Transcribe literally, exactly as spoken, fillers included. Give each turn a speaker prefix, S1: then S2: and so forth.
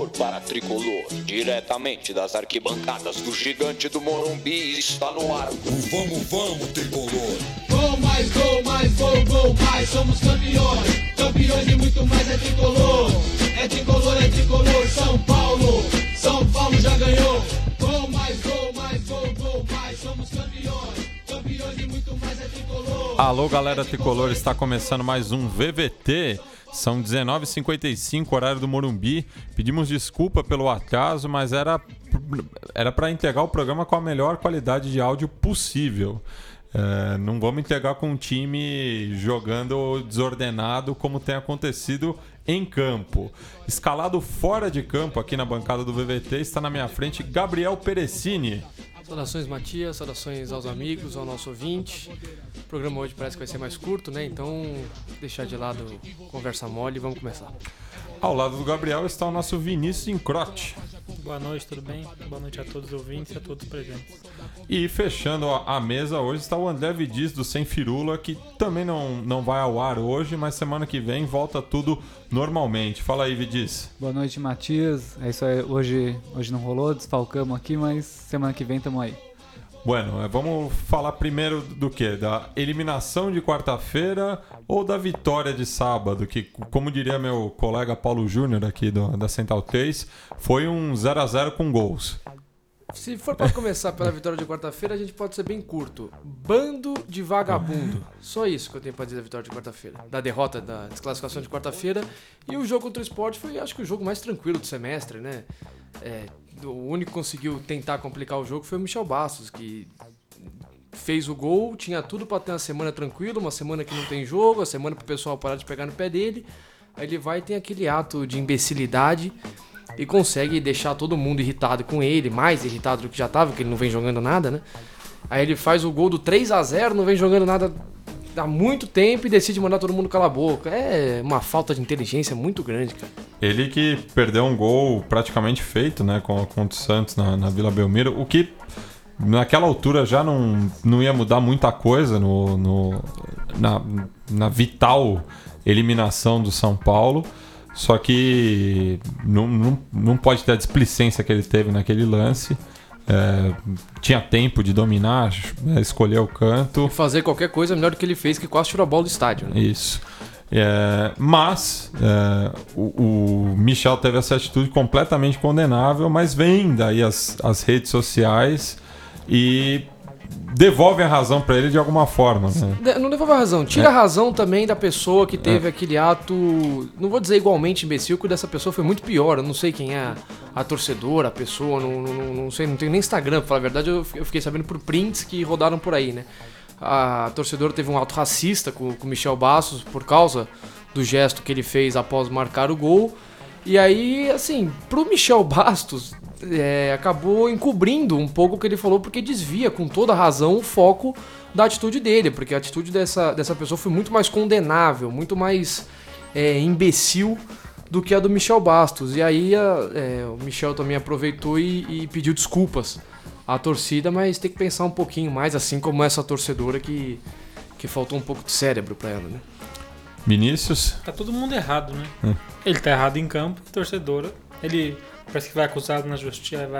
S1: tricolor para tricolor, diretamente das arquibancadas do gigante do Morumbi, está no ar.
S2: O vamos, vamos, tricolor.
S3: Gol mais, gol mais, gol, gol mais, somos campeões, campeões e muito mais é tricolor. É tricolor, é tricolor, São Paulo, São Paulo já ganhou. Gol mais, gol mais, gol, gol mais, somos campeões, campeões e muito mais é tricolor.
S4: Alô, galera tricolor, está começando mais um V V T. São dezenove e cinquenta e cinco, horário do Morumbi. Pedimos desculpa pelo atraso, mas era era para entregar o programa com a melhor qualidade de áudio possível. É, não vamos entregar com um time jogando desordenado como tem acontecido em campo. Escalado fora de campo aqui na bancada do V V T, está na minha frente Gabriel Perecini.
S5: Saudações, Matias, saudações aos amigos, ao nosso ouvinte. O programa hoje parece que vai ser mais curto, né? Então, deixar de lado conversa mole e vamos começar.
S4: Ao lado do Gabriel está o nosso Vinícius Incrote.
S6: Boa noite, tudo bem? Boa noite a todos os ouvintes e a todos os presentes.
S4: E fechando a mesa hoje está o André Vidiz do Sem Firula, que também não, não vai ao ar hoje, mas semana que vem volta tudo normalmente. Fala aí, Vidiz.
S7: Boa noite, Matias. É isso aí, hoje, hoje não rolou, desfalcamos aqui, mas semana que vem estamos aí.
S4: Bueno, vamos falar primeiro do que? Da eliminação de quarta-feira ou da vitória de sábado, que, como diria meu colega Paulo Júnior aqui do, da Central três, foi um zero a zero com gols.
S5: Se for para começar pela vitória de quarta-feira, a gente pode ser bem curto. Bando de vagabundo. Só isso que eu tenho para dizer da vitória de quarta-feira. Da derrota, da desclassificação de quarta-feira. E o jogo contra o Sport foi, acho que, o jogo mais tranquilo do semestre, né? É, o único que conseguiu tentar complicar o jogo foi o Michel Bastos, que fez o gol, tinha tudo para ter uma semana tranquila, uma semana que não tem jogo, a semana pro pessoal parar de pegar no pé dele. Aí ele vai e tem aquele ato de imbecilidade e consegue deixar todo mundo irritado com ele, mais irritado do que já tava, porque ele não vem jogando nada, né? Aí ele faz o gol do três a zero, não vem jogando nada há muito tempo e decide mandar todo mundo calar a boca. É uma falta de inteligência muito grande, cara.
S4: Ele que perdeu um gol praticamente feito, né, contra o Santos na, na Vila Belmiro, o que naquela altura já não, não ia mudar muita coisa no, no, na, na vital eliminação do São Paulo. Só que não, não, não pode ter a displicência que ele teve naquele lance. É, tinha tempo de dominar, escolher o canto.
S5: Fazer qualquer coisa melhor do que ele fez, que quase tirou a bola do estádio, né?
S4: Isso. É, mas é, o, o Michel teve essa atitude completamente condenável, mas vem daí as, as redes sociais e devolve a razão pra ele de alguma forma, né?
S5: Não devolve a razão, tira é. a razão também da pessoa que teve é. aquele ato, não vou dizer igualmente imbecil, que dessa pessoa foi muito pior. Eu não sei quem é a, a torcedora, a pessoa, não, não, não sei, não tenho nem Instagram, pra falar a verdade. Eu, eu fiquei sabendo por prints que rodaram por aí, né? A torcedora teve um ato racista com o Michel Bastos por causa do gesto que ele fez após marcar o gol. E aí, assim, pro Michel Bastos, é, acabou encobrindo um pouco o que ele falou, porque desvia com toda razão o foco da atitude dele, porque a atitude dessa, dessa pessoa foi muito mais condenável, muito mais é, imbecil do que a do Michel Bastos. E aí a, é, o Michel também aproveitou e, e pediu desculpas à torcida, mas tem que pensar um pouquinho mais, assim como essa torcedora que, que faltou um pouco de cérebro pra ela, né?
S4: Vinícius?
S6: Tá todo mundo errado, né?
S4: Hum.
S6: Ele tá errado em campo, a torcedora. Ele parece que vai acusado na justiça, vai